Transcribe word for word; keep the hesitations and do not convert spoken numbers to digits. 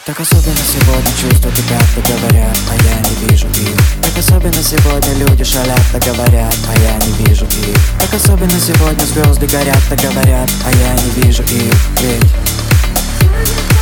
Так особенно сегодня чувства кипят, так говорят, а я не вижу их. Так особенно сегодня люди шалят, так говорят, а я не вижу их. Так особенно сегодня звезды горят, так говорят, а я не вижу их. Ведь